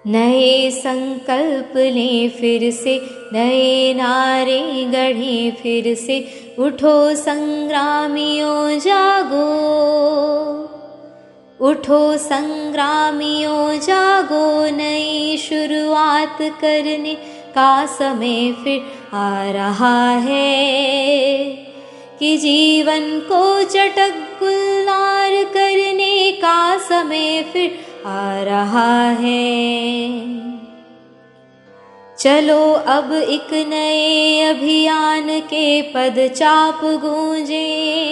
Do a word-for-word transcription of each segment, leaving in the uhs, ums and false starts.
नए संकल्प लें फिर से, नए नारे गढ़ें फिर से, उठो संग्रामियों जागो, उठो संग्रामियों जागो, नई शुरुआत करने का समय फिर आ रहा है, कि जीवन को चटक गुलजार करने का समय फिर आ रहा है। चलो अब एक नए अभियान के पदचाप गूंजे,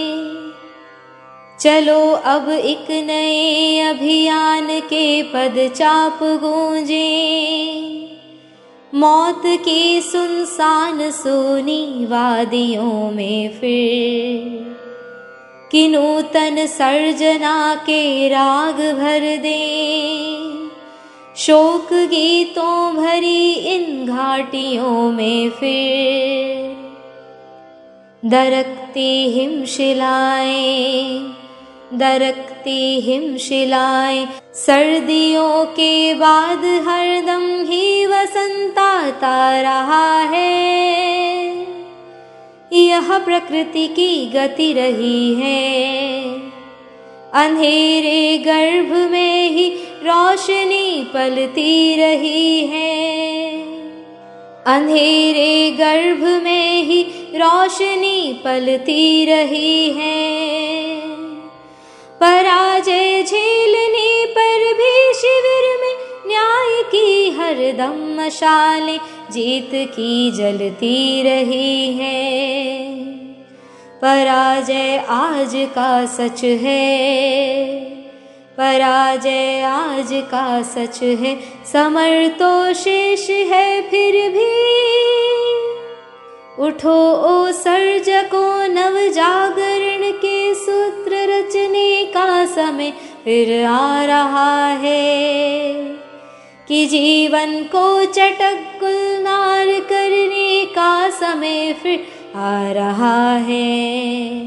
चलो अब एक नए अभियान के पदचाप गूंजे, मौत की सुनसान सूनी वादियों में फिर कि नूतन सर्जना के राग भर दें, शोक गीतों भरी इन घाटियों में फिर दरकती हिमशिलाएं, दरकती हिमशिलाएं, सर्दियों के बाद हरदम ही वसंत आता रहा है, यह प्रकृति की गति रही है, अंधेरे गर्भ में ही रोशनी पलती रही है, अंधेरे गर्भ में ही रोशनी पलती रही है, पराजय झेलने पर भी शिविर में न्याय की हरदम मशालें जीत की जलती रही है, पराजय आज का सच है, पराजय आज का सच है, समर तो शेष है फिर भी, उठो ओ सर्जको, नव जागरण के सूत्र रचने का समय फिर आ रहा है, कि जीवन को चटक गुलजार करने का समय फिर आ रहा है।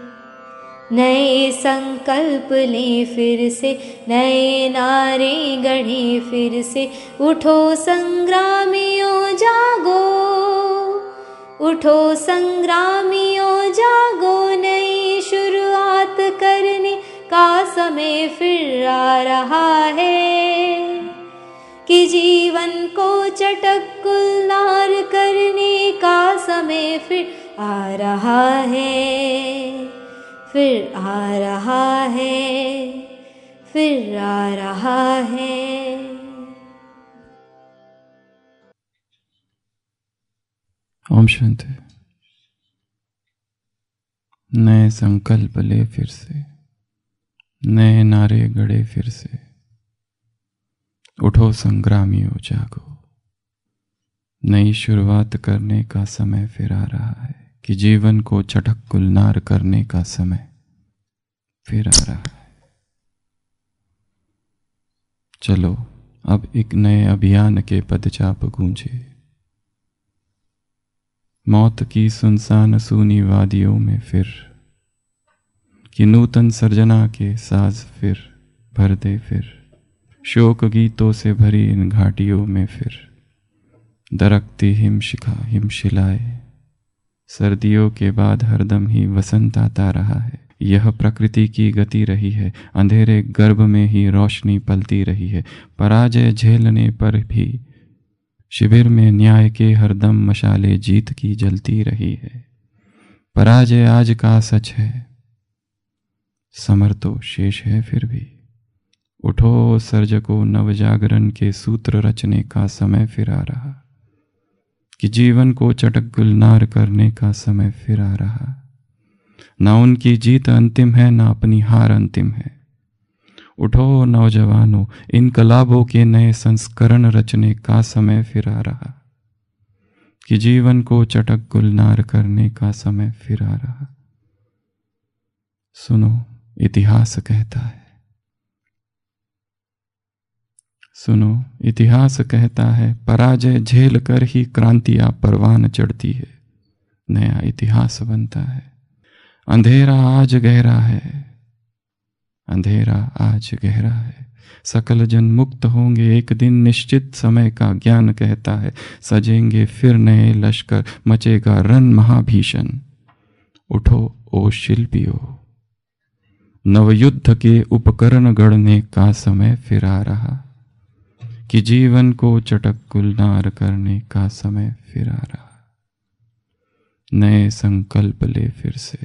नए संकल्प लें फिर से, नए नारे गढ़ें फिर से, उठो संग्रामियों जागो, उठो संग्रामियों जागो, नई शुरुआत करने का समय फिर आ रहा है, कि जीवन को चटक गुलजार करने का समय फिर आ रहा है, फिर आ रहा है, फिर आ रहा है। ओम शांति। नए संकल्प ले फिर से, नए नारे गढ़े फिर से, उठो संग्रामियों जागो, नई शुरुआत करने का समय फिर आ रहा है, कि जीवन को चटक गुलजार करने का समय फिर आ रहा है। चलो अब एक नए अभियान के पदचाप गूंजे, मौत की सुनसान सूनी वादियों में फिर कि नूतन सर्जना के साज फिर भर दे, फिर शोक गीतों से भरी इन घाटियों में फिर दरकती हिमशिखा हिमशिलाए, सर्दियों के बाद हरदम ही वसंत आता रहा है, यह प्रकृति की गति रही है, अंधेरे गर्भ में ही रोशनी पलती रही है, पराजय झेलने पर भी शिविर में न्याय के हरदम मशाले जीत की जलती रही है, पराजय आज का सच है, समर तो शेष है फिर भी, उठो सर्जको, नव जागरण के सूत्र रचने का समय फिर आ रहा, कि जीवन को चटक गुलजार करने का समय फिर आ रहा, ना उनकी जीत अंतिम है, ना अपनी हार अंतिम है, उठो नौजवानों, इनकलाबों के नए संस्करण रचने का समय फिर आ रहा, कि जीवन को चटक गुलजार करने का समय फिर आ रहा। सुनो इतिहास कहता है, सुनो इतिहास कहता है, पराजय झेल कर ही क्रांतियां परवान चढ़ती है, नया इतिहास बनता है, अंधेरा आज गहरा है, अंधेरा आज गहरा है, सकल जन मुक्त होंगे एक दिन, निश्चित समय का ज्ञान कहता है। सजेंगे फिर नए लश्कर, मचेगा रण महाभीषण। उठो ओ शिल्पियों, नवयुद्ध के उपकरण गढ़ने का समय फिर आ रहा, कि जीवन को चटक गुलनार करने का समय फिर आ रहा। नए संकल्प ले फिर से,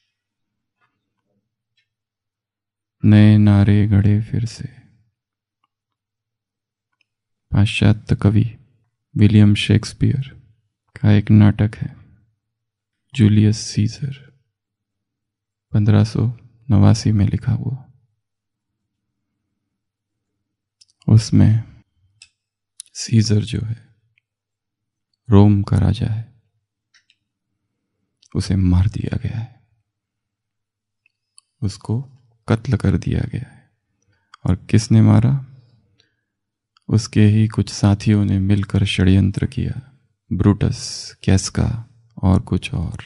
नए नारे गढ़े फिर से। पाश्चात्य कवि विलियम शेक्सपियर का एक नाटक है जूलियस सीजर, पंद्रह सौ नवासी में लिखा हुआ। उसमें सीजर जो है रोम का राजा है, उसे मार दिया गया है, उसको कत्ल कर दिया गया है। और किसने मारा? उसके ही कुछ साथियों ने मिलकर षड्यंत्र किया, ब्रूटस, कैस्का और कुछ और।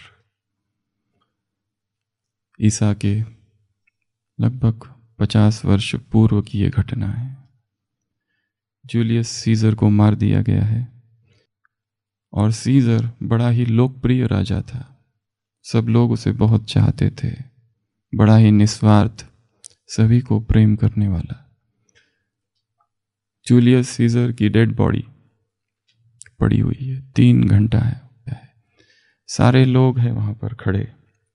ईसा के लगभग पचास वर्ष पूर्व की यह घटना है। जूलियस सीजर को मार दिया गया है और सीजर बड़ा ही लोकप्रिय राजा था, सब लोग उसे बहुत चाहते थे, बड़ा ही निस्वार्थ, सभी को प्रेम करने वाला। जूलियस सीजर की डेड बॉडी पड़ी हुई है, तीन घंटा है, सारे लोग हैं वहां पर खड़े,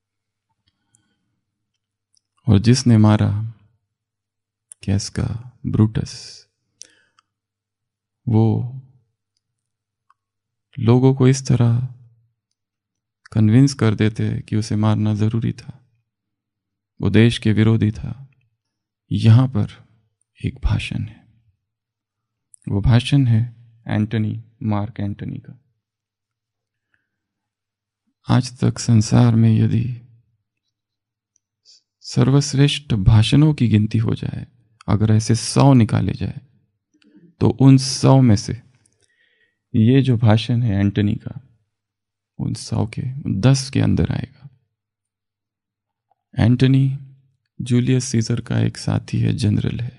और जिसने मारा कैस्का, ब्रूटस, वो लोगों को इस तरह कन्विंस कर देते कि उसे मारना जरूरी था, वो देश के विरोधी था। यहां पर एक भाषण है, वो भाषण है एंटनी, मार्क एंटनी का। आज तक संसार में यदि सर्वश्रेष्ठ भाषणों की गिनती हो जाए, अगर ऐसे सौ निकाले जाए, तो उन सौ में से ये जो भाषण है एंटनी का, उन सौ के दस के अंदर आएगा। एंटनी जूलियस सीजर का एक साथी है, जनरल है।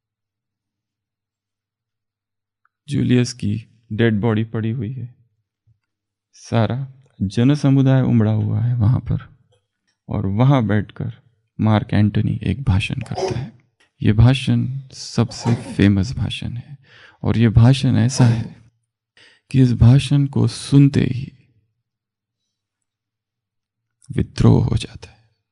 जूलियस की डेड बॉडी पड़ी हुई है, सारा जन समुदाय उमड़ा हुआ है वहां पर, और वहां बैठकर मार्क एंटनी एक भाषण करता है। यह भाषण सबसे फेमस भाषण है, और यह भाषण ऐसा है कि इस भाषण को सुनते ही विद्रोह हो जाता है।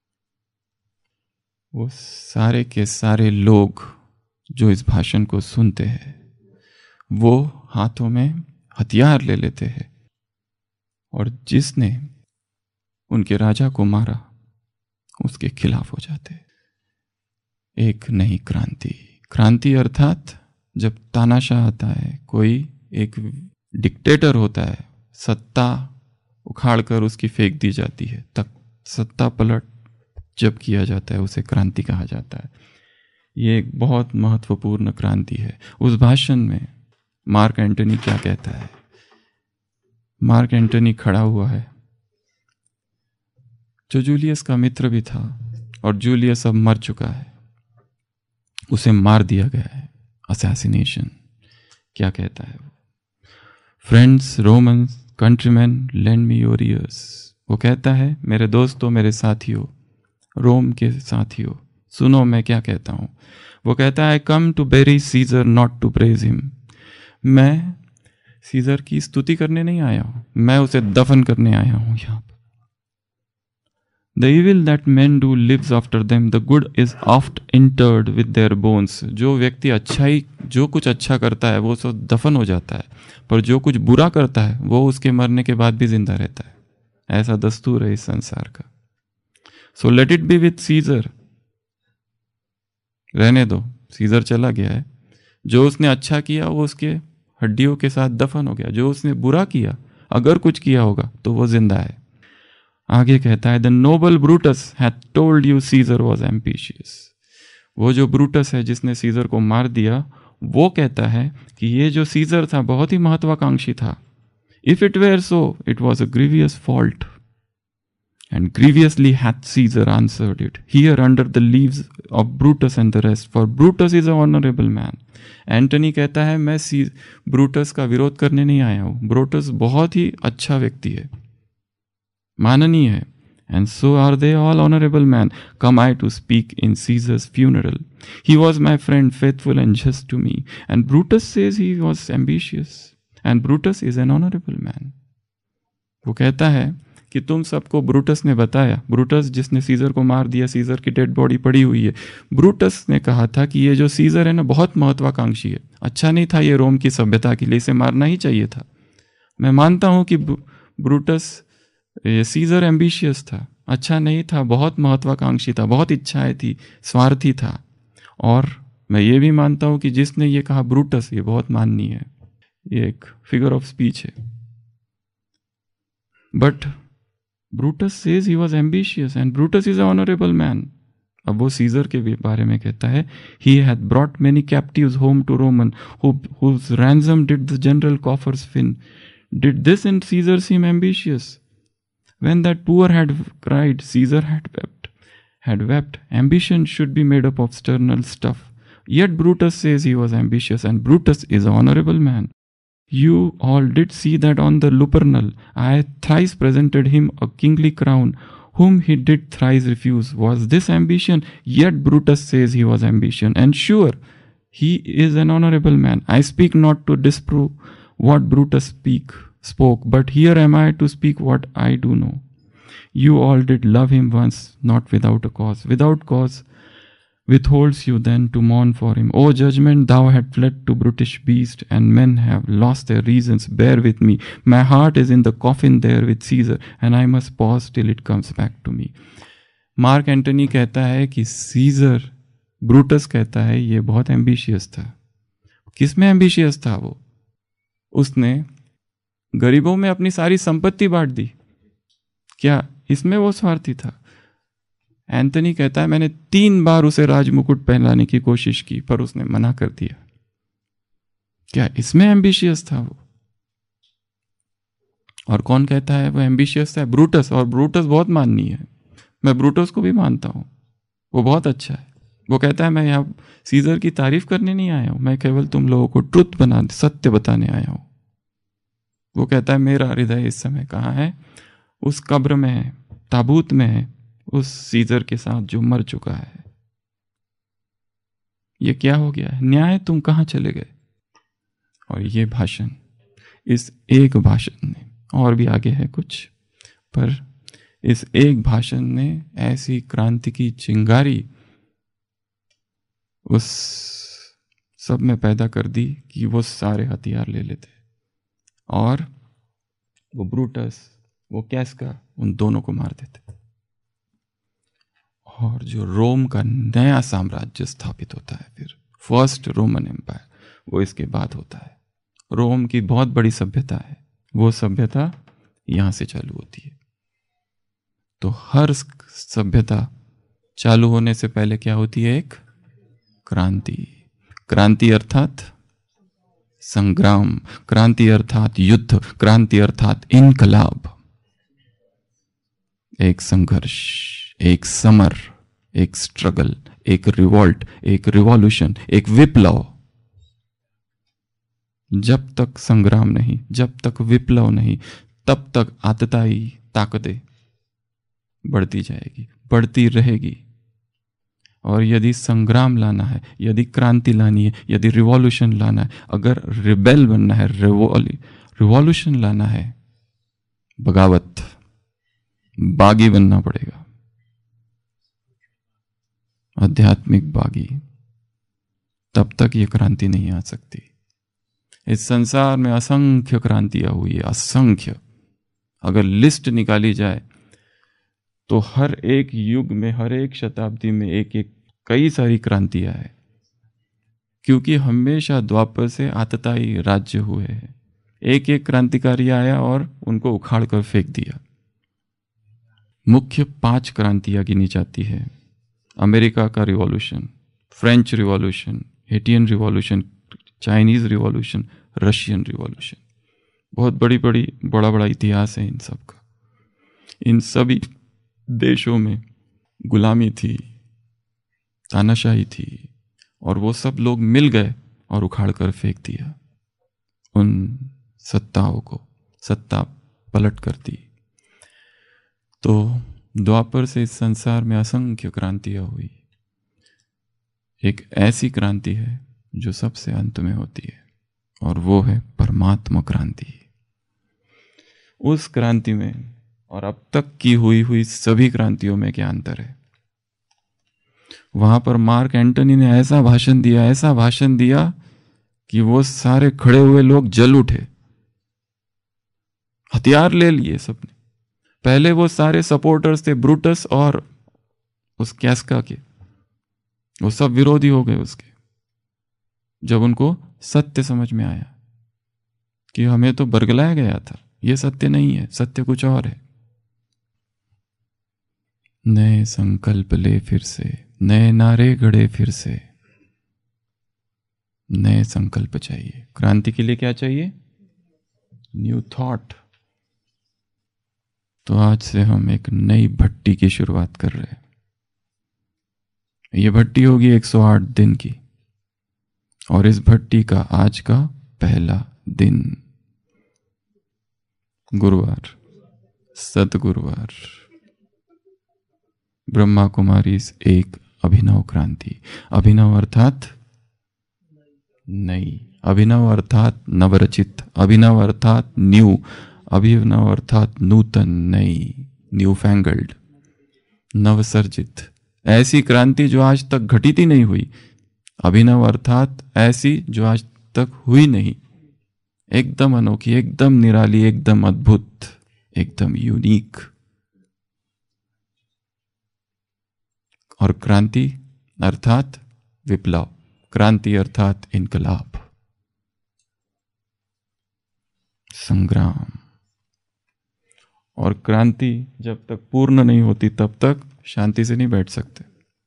वो सारे के सारे लोग जो इस भाषण को सुनते हैं, वो हाथों में हथियार ले लेते हैं, और जिसने उनके राजा को मारा उसके खिलाफ हो जाते हैं। एक नई क्रांति, क्रांति अर्थात जब तानाशाह आता है, कोई एक डिक्टेटर होता है, सत्ता उखाड़कर उसकी फेंक दी जाती है, तक सत्ता पलट जब किया जाता है उसे क्रांति कहा जाता है। ये एक बहुत महत्वपूर्ण क्रांति है। उस भाषण में मार्क एंटनी क्या कहता है? मार्क एंटनी खड़ा हुआ है, जो जूलियस का मित्र भी था, और जूलियस अब मर चुका है, उसे मार दिया गया है, असैसिनेशन। क्या कहता है वो? Friends, Romans, countrymen, lend me your ears. वो कहता है, मेरे दोस्तों, मेरे साथियों, रोम के साथियों, सुनो मैं क्या कहता हूं। वो कहता है, come to bury Caesar not to praise him. मैं सीजर की स्तुति करने नहीं आया हूं, मैं उसे दफन करने आया हूं यहां पर। The evil that men do lives after them, the good is oft interred with their bones. जो व्यक्ति अच्छाई, जो कुछ अच्छा करता है वो सब दफन हो जाता है, पर जो कुछ बुरा करता है वो उसके मरने के बाद भी जिंदा रहता है। ऐसा दस्तूर है इस संसार का। So let it be with Caesar. रहने दो, सीजर चला गया है। जो उसने अच्छा किया वो उसके हड्डियों के साथ दफन हो गया, जो उसने बुरा किया, अगर कुछ किया होगा तो वो जिंदा है। आगे कहता है, the noble Brutus had told you Caesar was ambitious. वो जो ब्रूटस है जिसने सीजर को मार दिया, वो कहता है कि ये जो सीजर था बहुत ही महत्वाकांक्षी था। If it were so, it was a grievous fault. And grievously hath Caesar answered it, here under the leaves of Brutus and the rest, for Brutus is an honorable man. Antony कहता है मैं Brutus का विरोध करने नहीं आया हूं, Brutus बहुत ही अच्छा व्यक्ति है, माननीय है. And so are they all honorable men. Come I to speak in Caesar's funeral. He was my friend, faithful and just to me. And Brutus says he was ambitious. And Brutus is an honorable man. वो कहता है कि तुम सबको Brutus ने बताया, Brutus जिसने scissor को मार दिया, सीजर की डेड बॉडी पड़ी हुई है. ब्रूटस ने कहा था कि ये जो सीजर है ना बहुत महत्वाकांक्षी है, अच्छा नहीं था ये रोम की सभ्यता के लिए, इसे मारना ही चाहिए था. मैं मानता हूं कि ब्रूटस ये सीजर एम्बिशियस था, अच्छा नहीं था, बहुत महत्वाकांक्षी था, बहुत इच्छाएं थी, स्वार्थी था. और मैं ये भी मानता हूं कि जिसने ये कहा ब्रूटस, ये बहुत माननीय है, ये एक फिगर ऑफ स्पीच है. But Brutus says he was ambitious and Brutus is a honourable man. अब वो सीजर के बारे में कहता है, he had brought many captives home to Roman whose ransom did the general coffers fill. Did this in Caesar seem ambitious? When that poor had cried, Caesar had wept. Had wept. Ambition should be made up of external stuff. Yet Brutus says he was ambitious, and Brutus is an honorable man. You all did see that on the Lupernal I thrice presented him a kingly crown, whom he did thrice refuse. Was this ambition? Yet Brutus says he was ambition, and sure, he is an honorable man. I speak not to disprove what Brutus speak. spoke, but here am I to speak what I do know. You all did love him once, not without a cause. Without cause withholds you then to mourn for him. O judgment, thou had fled to brutish beast, and men have lost their reasons. Bear with me. My heart is in the coffin there with Caesar, and I must pause till it comes back to me. Mark Antony कहता है कि scissor, Brutus कहता है ये बहुत ambitious था. किस में एम्बिशियस था वो? उसने गरीबों में अपनी सारी संपत्ति बांट दी. क्या इसमें वो स्वार्थी था? एंटनी कहता है मैंने तीन बार उसे राजमुकुट पहनाने की कोशिश की, पर उसने मना कर दिया. क्या इसमें एम्बिशियस था वो? और कौन कहता है वो एम्बिशियस था? ब्रूटस. और ब्रूटस बहुत माननीय है, मैं ब्रूटस को भी मानता हूं, वो बहुत अच्छा है. वो कहता है मैं यहाँ सीजर की तारीफ करने नहीं आया हूं, मैं केवल तुम लोगों को ट्रुथ बना, सत्य बताने आया हूं. वो कहता है मेरा हृदय इस समय कहाँ है? उस कब्र में है, ताबूत में है, उस सीजर के साथ जो मर चुका है. ये क्या हो गया है? न्याय तुम कहाँ चले गए? और ये भाषण, इस एक भाषण ने, और भी आगे है कुछ, पर इस एक भाषण ने ऐसी क्रांति की चिंगारी उस सब में पैदा कर दी कि वो सारे हथियार ले लेते और वो ब्रूटस, वो कैस्का, उन दोनों को मार देते. और जो रोम का नया साम्राज्य स्थापित होता है, फिर फर्स्ट रोमन एम्पायर, वो इसके बाद होता है. रोम की बहुत बड़ी सभ्यता है, वो सभ्यता यहां से चालू होती है. तो हर सभ्यता चालू होने से पहले क्या होती है? एक क्रांति. क्रांति अर्थात संग्राम, क्रांति अर्थात युद्ध, क्रांति अर्थात इनकलाब. एक संघर्ष, एक समर, एक स्ट्रगल, एक रिवोल्ट, एक रिवॉल्यूशन, एक विप्लव. जब तक संग्राम नहीं, जब तक विप्लव नहीं, तब तक आतताई ताकतें बढ़ती जाएगी, बढ़ती रहेगी. और यदि संग्राम लाना है, यदि क्रांति लानी है, यदि रिवॉल्यूशन लाना है, अगर रिबेल बनना है, रिवॉल्यूशन लाना है, बगावत, बागी बनना पड़ेगा, आध्यात्मिक बागी. तब तक ये क्रांति नहीं आ सकती. इस संसार में असंख्य क्रांतियां हुई है, असंख्य. अगर लिस्ट निकाली जाए तो हर एक युग में, हर एक शताब्दी में एक एक कई सारी क्रांतियां हैं, क्योंकि हमेशा द्वापर से आतताई राज्य हुए हैं. एक एक क्रांतिकारी आया और उनको उखाड़ कर फेंक दिया. मुख्य पांच क्रांतियां गिनी जाती है. अमेरिका का revolution, French revolution, Haitian revolution, Chinese revolution, Russian revolution. बहुत बड़ी बड़ी बड़ा बड़ा इतिहास है इन सब का. इन सभी देशों में गुलामी थी, तानाशाही थी, और वो सब लोग मिल गए और उखाड़ कर फेंक दिया उन सत्ताओं को, सत्ता पलट कर दी। तो द्वापर से इस संसार में असंख्य क्रांतियां हुई। एक ऐसी क्रांति है जो सबसे अंत में होती है, और वो है परमात्मा क्रांति। उस क्रांति में और अब तक की हुई हुई सभी क्रांतियों में क्या अंतर है? वहां पर मार्क एंटनी ने ऐसा भाषण दिया, ऐसा भाषण दिया कि वो सारे खड़े हुए लोग जल उठे, हथियार ले लिए सबने। पहले वो सारे सपोर्टर्स थे ब्रूटस और उस कैस्का के, वो सब विरोधी हो गए उसके, जब उनको सत्य समझ में आया कि हमें तो बरगलाया गया था, ये सत्य नहीं है, सत्य कुछ और है। नए संकल्प ले फिर से, नए नारे गढ़े फिर से, नए संकल्प चाहिए। क्रांति के लिए क्या चाहिए? New thought. तो आज से हम एक नई भट्टी की शुरुआत कर रहे हैं। ये भट्टी होगी एक सौ आठ दिन की, और इस भट्टी का आज का पहला दिन गुरुवार, सतगुरुवार, ब्रह्मा कुमारी एक अभिनव क्रांति। अभिनव अर्थात नई, अभिनव अर्थात नवरचित, अभिनव अर्थात न्यू, अभिनव अर्थात नूतन, नई, न्यू फैंगल्ड, नवसर्जित। ऐसी क्रांति जो आज तक घटित ही नहीं हुई। अभिनव अर्थात ऐसी जो आज तक हुई नहीं, एकदम अनोखी, एकदम निराली, एकदम अद्भुत, एकदम यूनिक। और क्रांति अर्थात विप्लव, क्रांति अर्थात इनकलाब, संग्राम। और क्रांति जब तक पूर्ण नहीं होती तब तक शांति से नहीं बैठ सकते।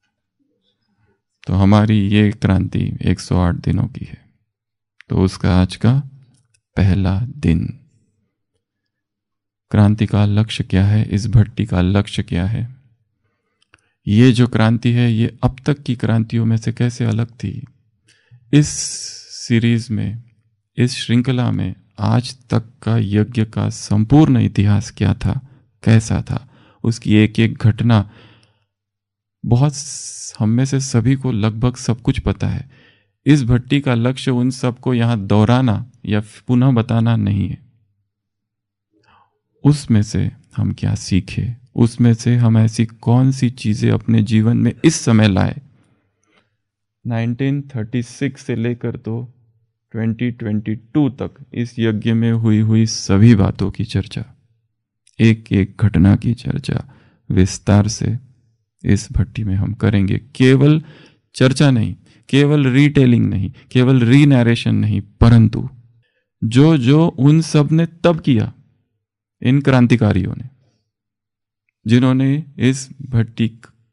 तो हमारी ये क्रांति एक सौ आठ दिनों की है, तो उसका आज का पहला दिन। क्रांति का लक्ष्य क्या है? इस भट्टी का लक्ष्य क्या है? ये जो क्रांति है ये अब तक की क्रांतियों में से कैसे अलग थी? इस सीरीज में, इस श्रृंखला में आज तक का यज्ञ का संपूर्ण इतिहास क्या था, कैसा था, उसकी एक एक घटना बहुत हम में से सभी को लगभग सब कुछ पता है। इस भट्टी का लक्ष्य उन सबको यहां दोहराना या पुनः बताना नहीं है। उसमें से हम क्या सीखे, उसमें से हम ऐसी कौन सी चीजें अपने जीवन में इस समय लाए। उन्नीस सौ छत्तीस से लेकर तो दो हज़ार बाईस तक इस यज्ञ में हुई हुई सभी बातों की चर्चा, एक एक घटना की चर्चा विस्तार से इस भट्टी में हम करेंगे। केवल चर्चा नहीं, केवल रीटेलिंग नहीं, केवल री नरेशन नहीं, परंतु जो जो उन सब ने तब किया, इन क्रांतिकारियों ने, जिन्होंने इस भट्टी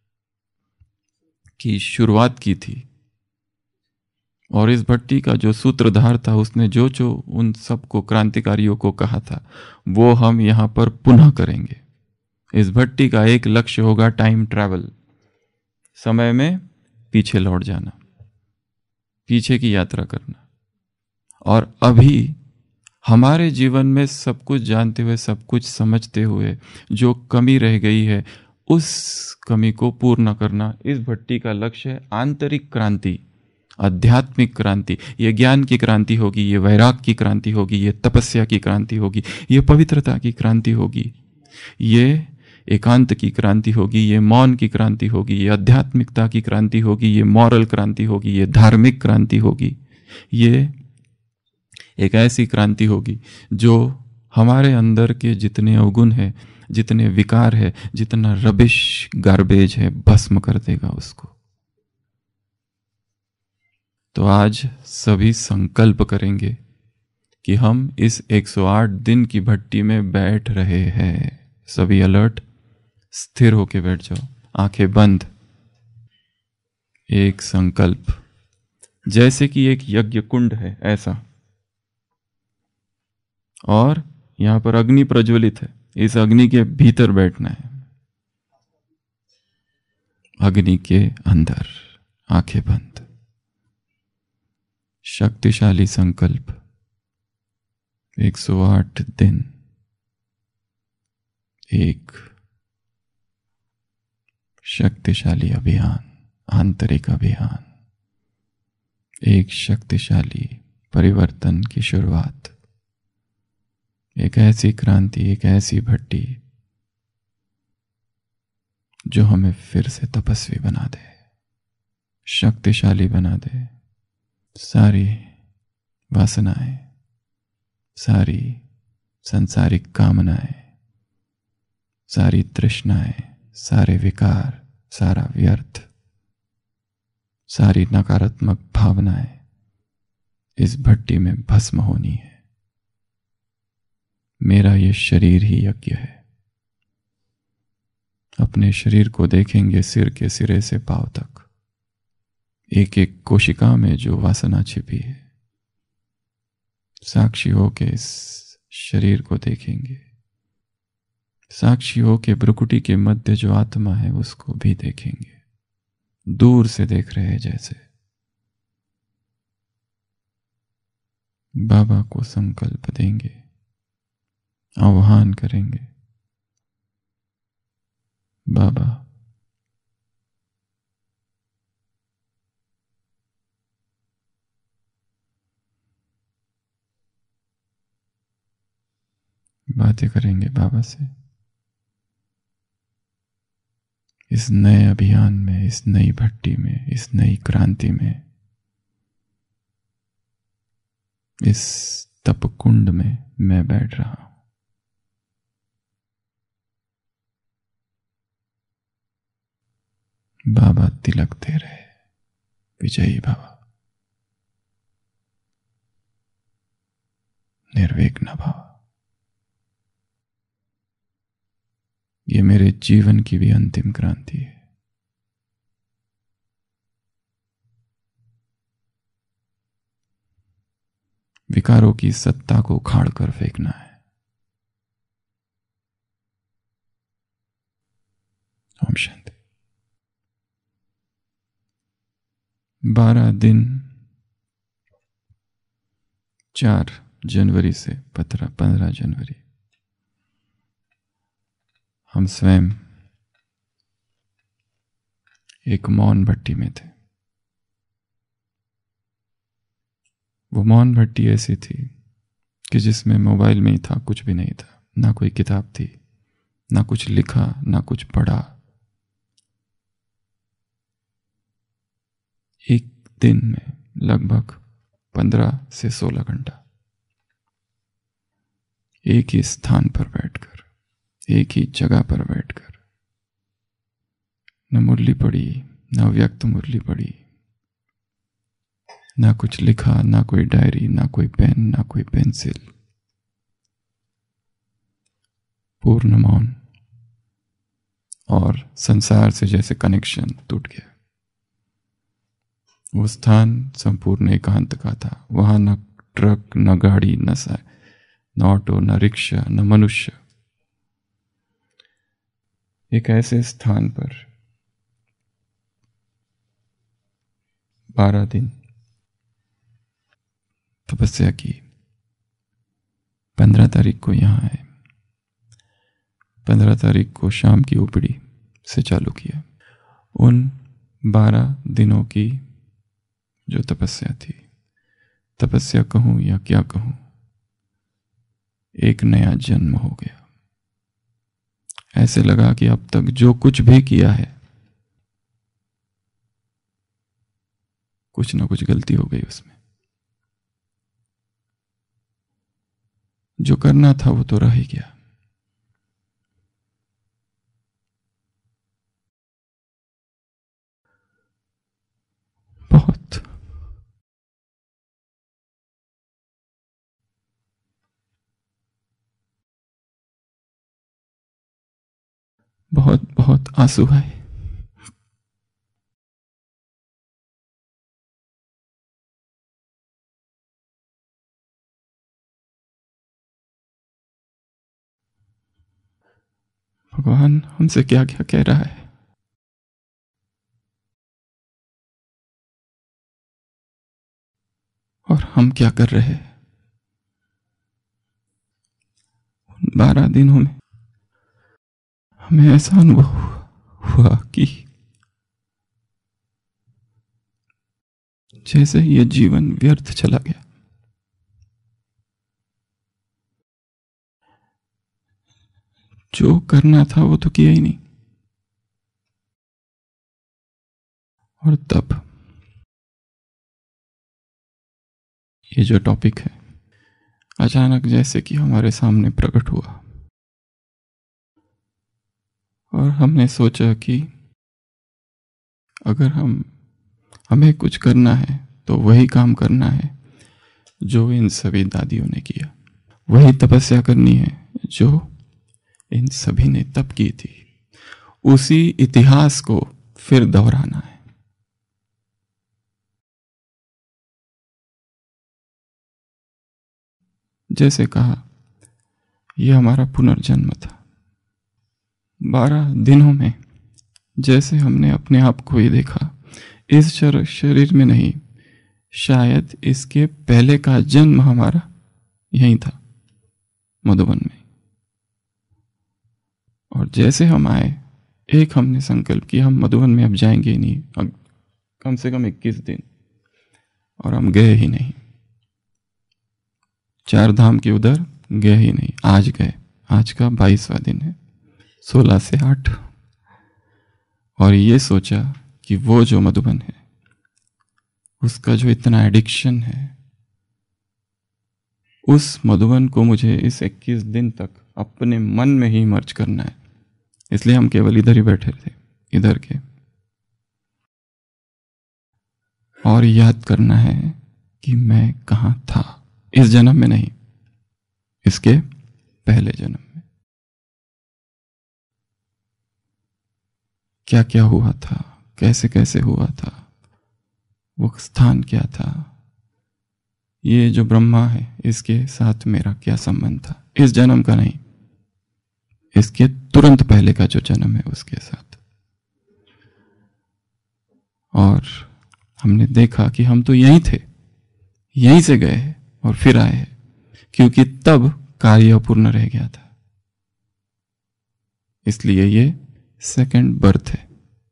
की शुरुआत की थी, और इस भट्टी का जो सूत्रधार था, उसने जो जो उन सबको क्रांतिकारियों को कहा था, वो हम यहां पर पुनः करेंगे। इस भट्टी का एक लक्ष्य होगा टाइम ट्रैवल, समय में पीछे लौट जाना, पीछे की यात्रा करना। और अभी हमारे जीवन में सब कुछ जानते हुए, सब कुछ समझते हुए जो कमी रह गई है, उस कमी को पूर्ण करना। इस भट्टी का लक्ष्य है आंतरिक क्रांति, आध्यात्मिक क्रांति। ये ज्ञान की क्रांति होगी, ये वैराग की क्रांति होगी, ये तपस्या की क्रांति होगी, ये पवित्रता की क्रांति होगी, ये एकांत की क्रांति होगी, ये मौन की क्रांति होगी, ये आध्यात्मिकता की क्रांति होगी, ये मॉरल क्रांति होगी, ये धार्मिक क्रांति होगी। ये एक ऐसी क्रांति होगी जो हमारे अंदर के जितने अवगुण है, जितने विकार है, जितना रबिश गार्बेज है, भस्म कर देगा उसको। तो आज सभी संकल्प करेंगे कि हम इस एक सौ आठ दिन की भट्टी में बैठ रहे हैं। सभी अलर्ट, स्थिर होके बैठ जाओ, आंखें बंद। एक संकल्प, जैसे कि एक यज्ञ कुंड है ऐसा, और यहां पर अग्नि प्रज्वलित है, इस अग्नि के भीतर बैठना है। अग्नि के अंदर आंखें बंद, शक्तिशाली संकल्प, एक सौ आठ दिन, एक शक्तिशाली अभियान, आंतरिक अभियान, एक शक्तिशाली परिवर्तन की शुरुआत, एक ऐसी क्रांति, एक ऐसी भट्टी जो हमें फिर से तपस्वी बना दे, शक्तिशाली बना दे। सारी वासनाएं, सारी सांसारिक कामनाएं, सारी तृष्णाएं, सारे विकार, सारा व्यर्थ, सारी नकारात्मक भावनाएं इस भट्टी में भस्म होनी है। मेरा ये शरीर ही यज्ञ है। अपने शरीर को देखेंगे सिर के सिरे से पांव तक, एक एक कोशिका में जो वासना छिपी है। साक्षी हो के इस शरीर को देखेंगे, साक्षी हो के भ्रुकुटी के मध्य जो आत्मा है उसको भी देखेंगे, दूर से देख रहे हैं जैसे। बाबा को संकल्प देंगे, आह्वान करेंगे, बाबा बातें करेंगे बाबा से। इस नए अभियान में, इस नई भट्टी में, इस नई क्रांति में, इस तप कुंड में मैं बैठ रहा हूं। बाबा तिलक दे रहे, विजयी बाबा, निर्विघ्न बाबा। ये मेरे जीवन की भी अंतिम क्रांति है। विकारों की सत्ता को उखाड़ कर फेंकना है। ओम शांति। बारह दिन, चार जनवरी से पंद्रह पंद्रह जनवरी हम स्वयं एक मौन भट्टी में थे। वो मौन भट्टी ऐसी थी कि जिसमें मोबाइल में ही था, कुछ भी नहीं था, ना कोई किताब थी, ना कुछ लिखा, ना कुछ पढ़ा। एक दिन में लगभग पंद्रह से सोलह घंटा एक ही स्थान पर बैठकर, एक ही जगह पर बैठकर, न मुरली पड़ी, न व्यक्त मुरली पड़ी, ना कुछ लिखा, ना कोई डायरी, ना कोई पेन, ना कोई पेंसिल, पूर्ण मौन। और संसार से जैसे कनेक्शन टूट गया। वो स्थान संपूर्ण एकांत का था। वहां न ट्रक, न गाड़ी, न सा न ऑटो, न रिक्शा, न मनुष्य। एक ऐसे स्थान पर बारह दिन तपस्या की। पंद्रह तारीख को यहां आए, पंद्रह तारीख को शाम की ओपीडी से चालू किया। उन बारह दिनों की जो तपस्या थी, तपस्या कहूं या क्या कहूं, एक नया जन्म हो गया। ऐसे लगा कि अब तक जो कुछ भी किया है, कुछ ना कुछ गलती हो गई उसमें। जो करना था वो तो रह ही गया। बहुत बहुत बहुत आंसू आए। भगवान हमसे क्या क्या कह रहा है। और हम क्या कर रहे हैं। उन बारह दिनों में हमें ऐसा अनुभव हुआ कि जैसे ये जीवन व्यर्थ चला गया। जो करना था वो तो किया ही नहीं। और तब ये जो टॉपिक है अचानक जैसे कि हमारे सामने प्रकट हुआ और हमने सोचा कि अगर हम हमें कुछ करना है तो वही काम करना है जो इन सभी दादियों ने किया, वही तपस्या करनी है जो इन सभी ने तब की थी, उसी इतिहास को फिर दोहराना है। जैसे कहा, यह हमारा पुनर्जन्म था। बारह दिनों में जैसे हमने अपने आप को ही देखा, इस शरीर में नहीं, शायद इसके पहले का जन्म हमारा यहीं था, मधुबन में। और जैसे हम आए, एक हमने संकल्प किया हम मधुबन में अब जाएंगे ही नहीं, अब कम से कम इक्कीस दिन, और हम गए ही नहीं। चार धाम के उधर गए ही नहीं। आज गए, आज का बाईसवां दिन है, सोलह से आठ। और ये सोचा कि वो जो मधुबन है उसका जो इतना एडिक्शन है, उस मधुबन को मुझे इस इक्कीस दिन तक अपने मन में ही मर्ज करना है। इसलिए हम केवल इधर ही बैठे थे, इधर के, और याद करना है कि मैं कहां था इस जन्म में नहीं, इसके पहले जन्म में क्या क्या हुआ था, कैसे कैसे हुआ था, वो स्थान क्या था, ये जो ब्रह्मा है इसके साथ मेरा क्या संबंध था, इस जन्म का नहीं, इसके तुरंत पहले का जो जन्म है उसके साथ। और हमने देखा कि हम तो यहीं थे, यहीं से गए और फिर आए, क्योंकि तब कार्य अपूर्ण रह गया था। इसलिए ये सेकंड बर्थ है,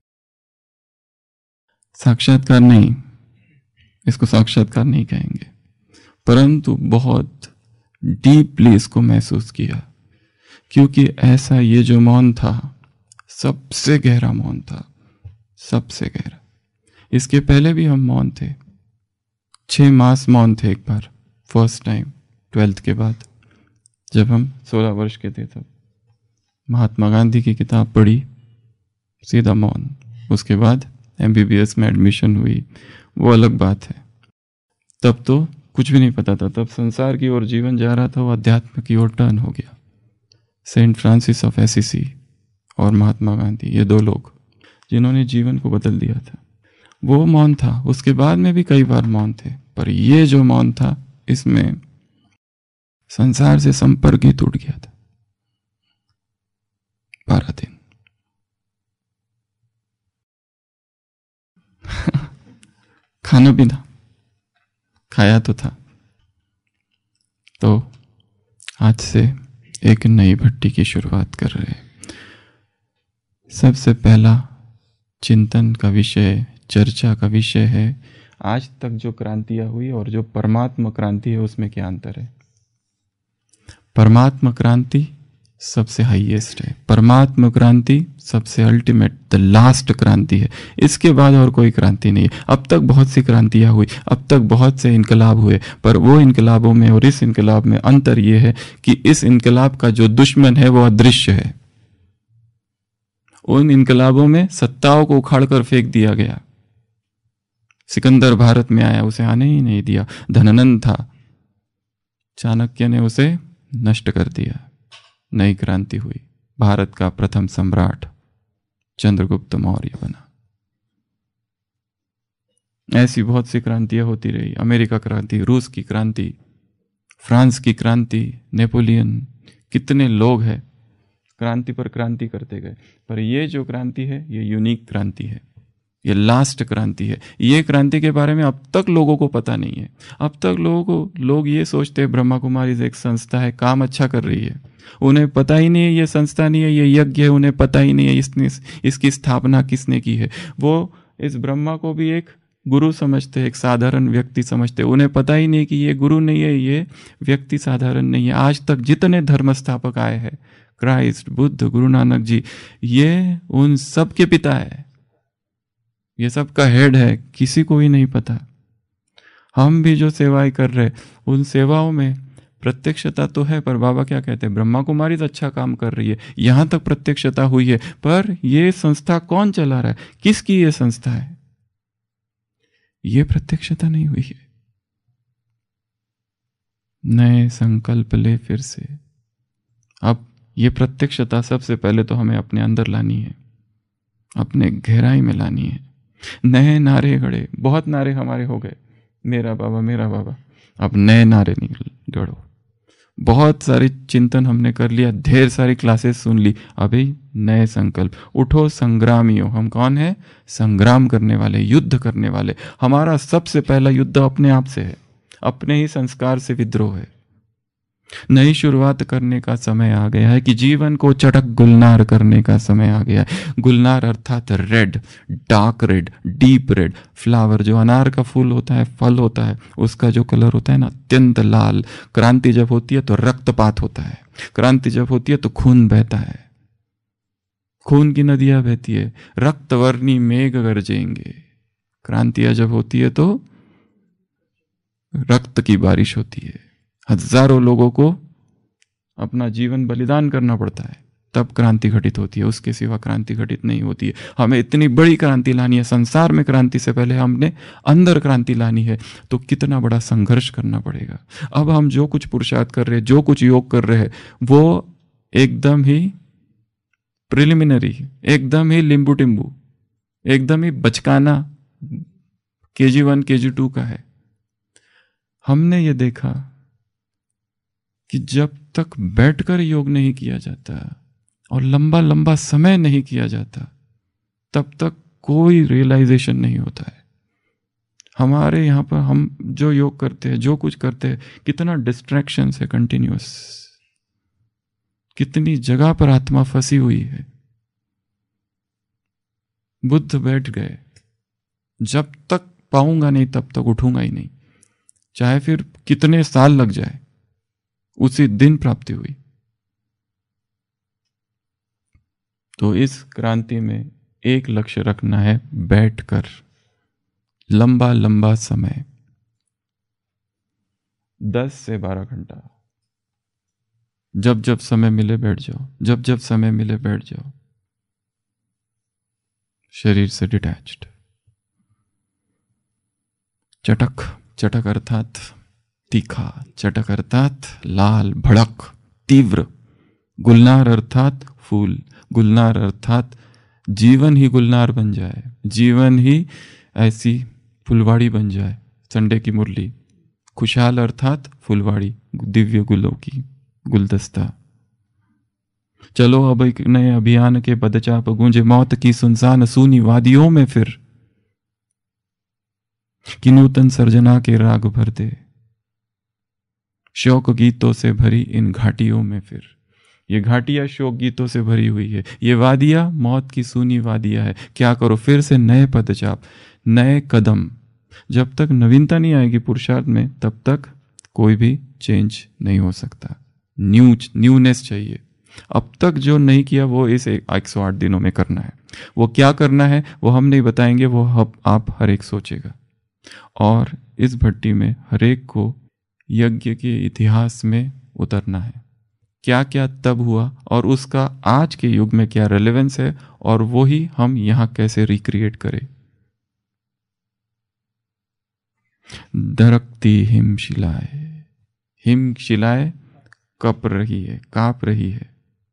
साक्षात्कार नहीं, इसको साक्षात्कार नहीं कहेंगे, परंतु बहुत डीपली इसको महसूस किया, क्योंकि ऐसा ये जो मौन था सबसे गहरा मौन था, सबसे गहरा। इसके पहले भी हम मौन थे, छह मास मौन थे एक बार, फर्स्ट टाइम ट्वेल्थ के बाद, जब हम सोलह वर्ष के थे। तब महात्मा गांधी की किताब पढ़ी, सीधा मौन। उसके बाद एमबीबीएस में एडमिशन हुई, वो अलग बात है। तब तो कुछ भी नहीं पता था, तब संसार की ओर जीवन जा रहा था, वो अध्यात्म की ओर टर्न हो गया। सेंट फ्रांसिस ऑफ एसिसी और महात्मा गांधी, ये दो लोग जिन्होंने जीवन को बदल दिया था, वो मौन था। उसके बाद में भी कई बार मौन थे, पर ये जो मौन था इसमें संसार से संपर्क ही टूट गया था। बारह दिन खाना पीना खाया तो था। तो आज से एक नई भट्टी की शुरुआत कर रहे हैं। सबसे पहला चिंतन का विषय, चर्चा का विषय है, आज तक जो क्रांतियां हुई और जो परमात्मा क्रांति है उसमें क्या अंतर है। परमात्मा क्रांति सबसे हाईएस्ट है, परमात्मा क्रांति सबसे अल्टीमेट, द लास्ट क्रांति है। इसके बाद और कोई क्रांति नहीं है। अब तक बहुत सी क्रांतियां हुई, अब तक बहुत से इनकलाब हुए, पर वो इनकलाबों में और इस इनकलाब में अंतर ये है कि इस इनकलाब का जो दुश्मन है वो अदृश्य है। उन इनकलाबों में सत्ताओं को उखाड़ कर फेंक दिया गया। सिकंदर भारत में आया, उसे आने ही नहीं दिया। धनानंद था, चाणक्य ने उसे नष्ट कर दिया। नई क्रांति हुई, भारत का प्रथम सम्राट चंद्रगुप्त मौर्य बना। ऐसी बहुत सी क्रांतियां होती रही, अमेरिका क्रांति, रूस की क्रांति, फ्रांस की क्रांति, नेपोलियन, कितने लोग हैं क्रांति पर क्रांति करते गए। पर ये जो क्रांति है ये यूनिक क्रांति है, ये लास्ट क्रांति है। ये क्रांति के बारे में अब तक लोगों को पता नहीं है। अब तक लोगों को लोग ये सोचते हैं ब्रह्मा कुमारीज एक संस्था है, काम अच्छा कर रही है। उन्हें पता ही नहीं है ये संस्था नहीं है, ये यज्ञ है। उन्हें पता ही नहीं है इसने इसकी स्थापना किसने की है। वो इस ब्रह्मा को भी एक गुरु समझते हैं, एक साधारण व्यक्ति समझते हैं। उन्हें पता ही नहीं कि ये गुरु नहीं है, ये व्यक्ति साधारण नहीं है। आज तक जितने धर्म स्थापक आए हैं, क्राइस्ट, बुद्ध, गुरु नानक जी, ये उन सब के पिता है, ये सब का हेड है। किसी को ही नहीं पता। हम भी जो सेवाएं कर रहे, उन सेवाओं में प्रत्यक्षता तो है, पर बाबा क्या कहते हैं, ब्रह्मा कुमारी तो अच्छा काम कर रही है, यहां तक प्रत्यक्षता हुई है, पर यह संस्था कौन चला रहा है, किसकी ये संस्था है, ये प्रत्यक्षता नहीं हुई है। नए संकल्प ले फिर से। अब ये प्रत्यक्षता सबसे पहले तो हमें अपने अंदर लानी है, अपने गहराई में लानी है। नए नारे गढ़े, बहुत नारे हमारे हो गए, मेरा बाबा मेरा बाबा। अब नए नारे निकल गढ़ो। बहुत सारी चिंतन हमने कर लिया, ढेर सारी क्लासेस सुन ली, अभी नए संकल्प। उठो संग्रामियों। हम कौन है? संग्राम करने वाले, युद्ध करने वाले। हमारा सबसे पहला युद्ध अपने आप से है, अपने ही संस्कार से विद्रोह है। नई शुरुआत करने का समय आ गया है कि जीवन को चटक गुलनार करने का समय आ गया है। गुलनार अर्थात red, dark red, deep red. Flower, जो अनार का फूल होता है, फल होता है, उसका जो कलर होता है ना, अत्यंत लाल। क्रांति जब होती है तो रक्तपात होता है। क्रांति जब होती है तो खून बहता है, खून की नदियां बहती है, रक्तवर्णी मेघ गरजेंगे। क्रांतियां जब होती है तो रक्त की बारिश होती है। हजारों लोगों को अपना जीवन बलिदान करना पड़ता है, तब क्रांति घटित होती है। उसके सिवा क्रांति घटित नहीं होती है। हमें इतनी बड़ी क्रांति लानी है, संसार में क्रांति से पहले हमने अंदर क्रांति लानी है, तो कितना बड़ा संघर्ष करना पड़ेगा। अब हम जो कुछ पुरुषार्थ कर रहे हैं, जो कुछ योग कर रहे हैं, वो एकदम ही प्रिलिमिनरी, एकदम ही लिंबू टिम्बू, एकदम ही बचकाना के जी वन के जी टू का है। हमने ये देखा कि जब तक बैठकर योग नहीं किया जाता और लंबा लंबा समय नहीं किया जाता, तब तक कोई रियलाइजेशन नहीं होता है। हमारे यहाँ पर हम जो योग करते हैं, जो कुछ करते हैं, कितना डिस्ट्रैक्शन है कंटिन्यूअस, कितनी जगह पर आत्मा फंसी हुई है। बुद्ध बैठ गए, जब तक पाऊंगा नहीं तब तक उठूंगा ही नहीं, चाहे फिर कितने साल लग जाए। उसी दिन प्राप्ति हुई। तो इस क्रांति में एक लक्ष्य रखना है, बैठकर लंबा लंबा समय, दस से बारह घंटा, जब जब समय मिले बैठ जाओ, जब जब समय मिले बैठ जाओ, शरीर से डिटैच्ड। चटक, चटक अर्थात तीखा, चटक अर्थात लाल, भड़क, तीव्र। गुलनार अर्थात फूल, गुलनार अर्थात जीवन ही गुलनार बन जाए, जीवन ही ऐसी फुलवाड़ी बन जाए, संडे की मुरली। खुशहाल अर्थात फुलवाड़ी, दिव्य गुलों की गुलदस्ता। चलो अब एक नए अभियान के बदचाप गूंजे मौत की सुनसान सूनी वादियों में फिर, कि नूतन सर्जना के राग भर दे शोक गीतों से भरी इन घाटियों में फिर। ये घाटियां शोक गीतों से भरी हुई है, ये वादियां मौत की सूनी वादियां है। क्या करो, फिर से नए पदचाप, नए कदम। जब तक नवीनता नहीं आएगी पुरुषार्थ में, तब तक कोई भी चेंज नहीं हो सकता। न्यू न्यूनेस चाहिए। अब तक जो नहीं किया वो इस एक सौ आठ दिनों में करना है। वो क्या करना है वो हम नहीं बताएंगे, वो आप हर एक सोचेगा। और इस भट्टी में हर एक को यज्ञ के इतिहास में उतरना है, क्या क्या तब हुआ और उसका आज के युग में क्या रेलेवेंस है, और वो ही हम यहां कैसे रिक्रिएट करें। दरकती हिमशिलाएं, हिमशिलाएं कप रही है, कांप रही है।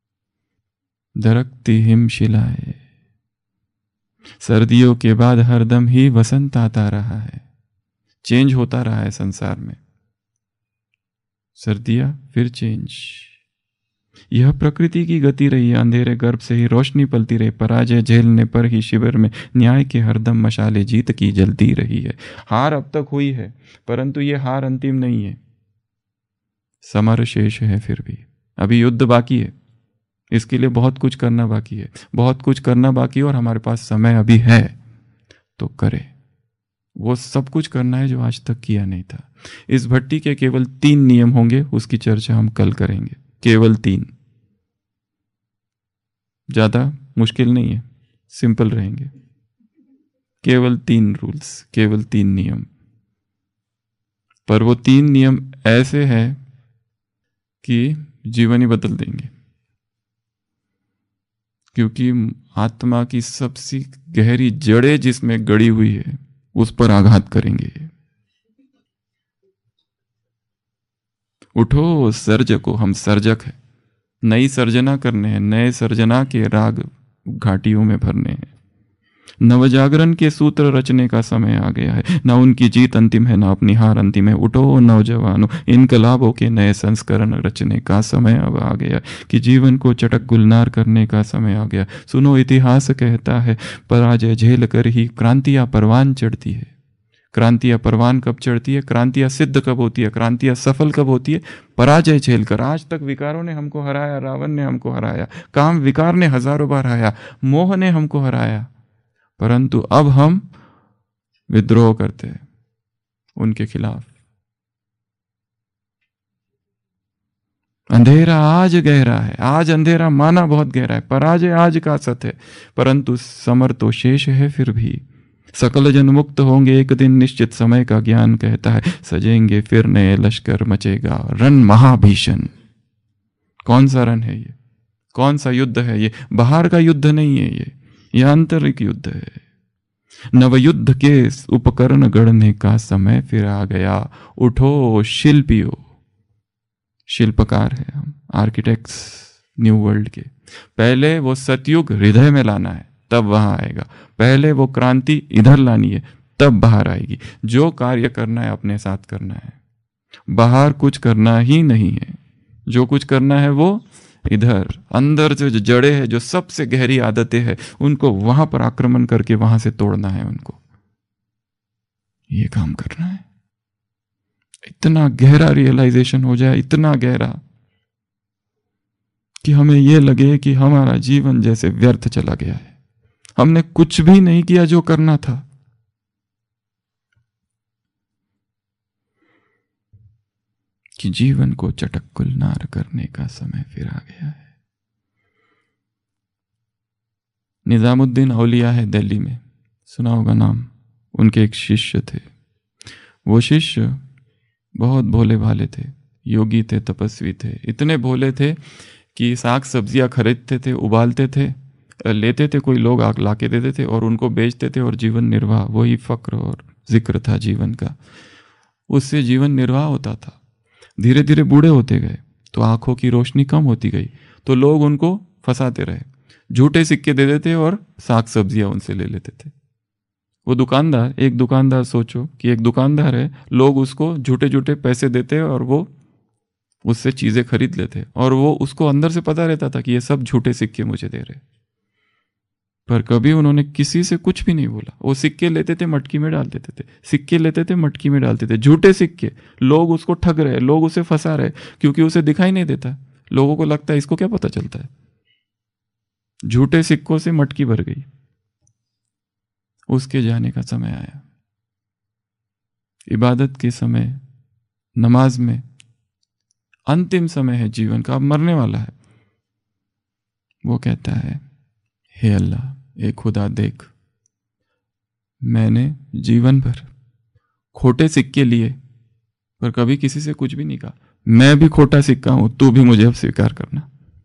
दरकती हिमशिलाएं, सर्दियों के बाद हरदम ही वसंत आता रहा है। चेंज होता रहा है संसार में, सर्दियां फिर चेंज। यह प्रकृति की गति रही है, अंधेरे गर्भ से ही रोशनी पलती रही, पराजय झेलने पर ही शिविर में न्याय के हरदम मशाले जीत की जलती रही है। हार अब तक हुई है, परंतु ये हार अंतिम नहीं है, समर शेष है। फिर भी अभी युद्ध बाकी है, इसके लिए बहुत कुछ करना बाकी है, बहुत कुछ करना बाकी है, और हमारे पास समय अभी है तो करें। वो सब कुछ करना है जो आज तक किया नहीं था। इस भट्टी के केवल तीन नियम होंगे, उसकी चर्चा हम कल करेंगे। केवल तीन, ज्यादा मुश्किल नहीं है, सिंपल रहेंगे। केवल तीन रूल्स, केवल तीन नियम, पर वो तीन नियम ऐसे हैं कि जीवन ही बदल देंगे, क्योंकि आत्मा की सबसे गहरी जड़ें जिसमें गड़ी हुई है उस पर आघात करेंगे। उठो सर्जको, हम सर्जक हैं, नई सर्जना करने हैं, नए सर्जना के राग घाटियों में भरने हैं। नवजागरण के सूत्र रचने का समय आ गया है, ना उनकी जीत अंतिम है, ना अपनी हार अंतिम है। उठो नौजवानों, इनकलाबों के नए संस्करण रचने का समय अब आ गया, कि जीवन को चटक गुलनार करने का समय आ गया। सुनो इतिहास कहता है, पराजय झेल कर ही क्रांतियां परवान चढ़ती है। क्रांतियां परवान कब चढ़ती है? क्रांतियां सिद्ध कब होती है? क्रांतियां सफल कब होती है? पराजय झेलकर। आज तक विकारों ने हमको हराया, रावण ने हमको हराया, काम विकार ने हजारों बार हराया, मोह ने हमको हराया, परंतु अब हम विद्रोह करते हैं उनके खिलाफ। अंधेरा आज गहरा है, आज अंधेरा माना बहुत गहरा है, पराजय आज का सत्य है, परंतु समर तो शेष है। फिर भी सकल जन मुक्त होंगे एक दिन, निश्चित समय का ज्ञान कहता है, सजेंगे फिर नए लश्कर, मचेगा रण महाभीषण। कौन सा रण है ये? कौन सा युद्ध है ये? बाहर का युद्ध नहीं है ये, यह आंतरिक युद्ध है। नवयुद्ध के उपकरण गढ़ने का समय फिर आ गया। उठो शिल्पियों, शिल्पकार है हम, आर्किटेक्ट्स न्यू वर्ल्ड के। पहले वो सतयुग हृदय में लाना है, तब वहां आएगा। पहले वो क्रांति इधर लानी है, तब बाहर आएगी। जो कार्य करना है अपने साथ करना है, बाहर कुछ करना ही नहीं है। जो कुछ करना है वो इधर अंदर जो जड़े हैं, जो सबसे गहरी आदतें हैं, उनको वहां पर आक्रमण करके वहां से तोड़ना है उनको। ये काम करना है। इतना गहरा रियलाइजेशन हो जाए, इतना गहरा कि हमें यह लगे कि हमारा जीवन जैसे व्यर्थ चला गया है, हमने कुछ भी नहीं किया जो करना था। कि जीवन को चटक गुलनार करने का समय फिर आ गया है। निजामुद्दीन औलिया है दिल्ली में, सुना होगा नाम। उनके एक शिष्य थे। वो शिष्य बहुत भोले भाले थे, योगी थे, तपस्वी थे। इतने भोले थे कि साग सब्जियां खरीदते थे, उबालते थे, लेते थे, कोई लोग आग लाके देते थे और उनको बेचते थे, और जीवन निर्वाह, वही फक्र और जिक्र था जीवन का। उससे जीवन निर्वाह होता था। धीरे धीरे बूढ़े होते गए तो आंखों की रोशनी कम होती गई, तो लोग उनको फंसाते रहे, झूठे सिक्के दे देते और साग सब्जियां उनसे ले लेते थे। वो दुकानदार, एक दुकानदार, सोचो कि एक दुकानदार है, लोग उसको झूठे झूठे पैसे देते और वो उससे चीजें खरीद लेते, और वो उसको अंदर से पता रहता था कि ये सब झूठे सिक्के मुझे दे रहे, पर कभी उन्होंने किसी से कुछ भी नहीं बोला। वो सिक्के लेते थे, मटकी में डाल देते थे, सिक्के लेते थे, मटकी में डालते थे, झूठे सिक्के। लोग उसको ठग रहे, लोग उसे फंसा रहे, क्योंकि उसे दिखाई नहीं देता। लोगों को लगता है इसको क्या पता चलता है। झूठे सिक्कों से मटकी भर गई। उसके जाने का समय आया। इबादत के समय, नमाज में, अंतिम समय है जीवन का, अब मरने वाला है। वो कहता है, हे अल्लाह, ए खुदा देख, मैंने जीवन भर खोटे सिक्के लिए पर कभी किसी से कुछ भी नहीं कहा। मैं भी खोटा सिक्का हूं, तू भी मुझे अब स्वीकार करना।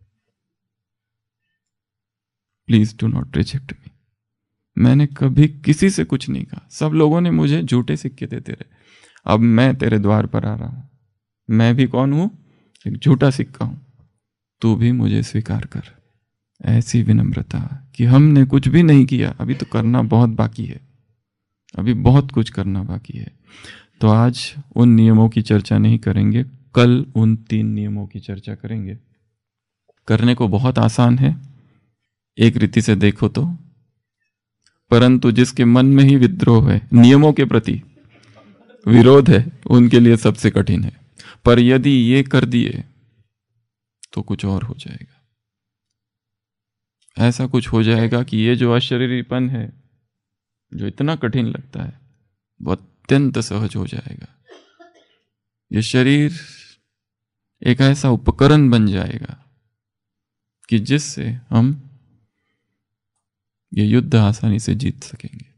Please do not reject me. मैंने कभी किसी से कुछ नहीं कहा, सब लोगों ने मुझे झूठे सिक्के देते रहे। अब मैं तेरे द्वार पर आ रहा हूं। मैं भी कौन हूं? एक झूठा सिक्का हूं, तू भी मुझे स्वीकार कर। ऐसी विनम्रता कि हमने कुछ भी नहीं किया, अभी तो करना बहुत बाकी है, अभी बहुत कुछ करना बाकी है। तो आज उन नियमों की चर्चा नहीं करेंगे, कल उन तीन नियमों की चर्चा करेंगे। करने को बहुत आसान है एक रीति से देखो तो, परंतु जिसके मन में ही विद्रोह है, नियमों के प्रति विरोध है, उनके लिए सबसे कठिन है। पर यदि ये कर दिए तो कुछ और हो जाएगा। ऐसा कुछ हो जाएगा कि ये जो अशरीरीपन है, जो इतना कठिन लगता है, वो अत्यंत सहज हो जाएगा। ये शरीर एक ऐसा उपकरण बन जाएगा कि जिससे हम ये युद्ध आसानी से जीत सकेंगे।